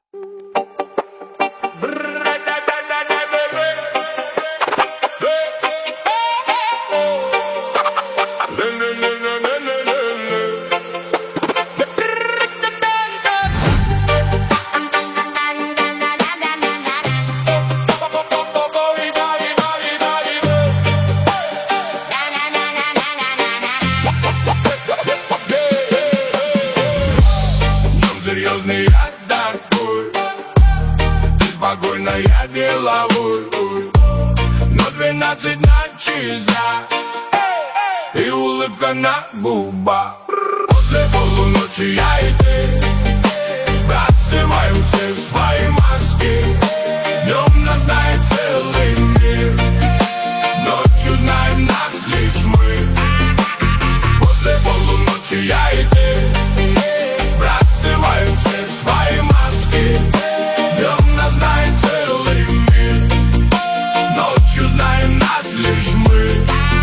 Серьезный я такой, ты спокойно, я деловой. Но 12 на часах и улыбка на губах. После полуночи я и ты сбрасываем все свои маски. Днем нас знает целый мир, ночью знаем нас лишь мы. После полуночи я и ты сбрасываем все свои маски. Днем нас знает целый мир, ночью знаем нас лишь мы.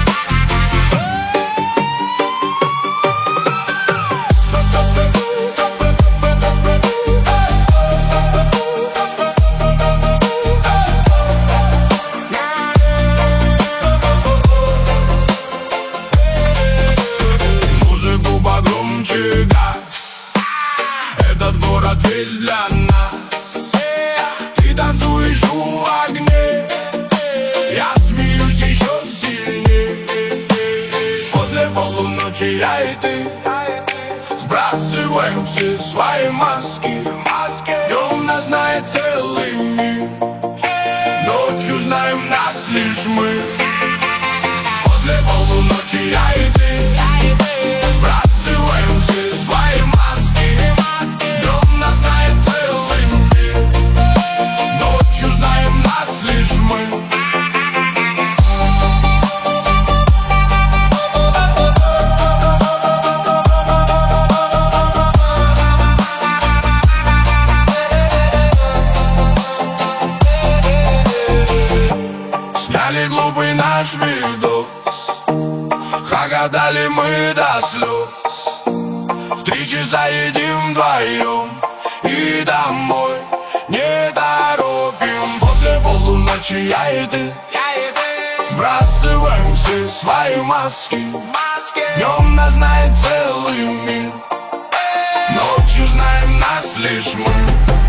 Музыку погромче газ, этот город весь для нас. Ты танцуешь у огней, я смеюсь еще сильнее. После полуночи я и ты сбрасываем все свои маски. Днем нас знает целый мир, ночью знаем нас лишь мы. После полуночи я и ты сбрасываем все свои маски. Днем нас знает целый мир, ночью знаем нас лишь мы. Сняли глупый наш видос, хохотали мы до слез. В 3 часа едем вдвоем и домой не торопим. После полуночи я и ты сбрасываем все свои маски. Днем нас знает целый мир, ночью знаем нас лишь мы.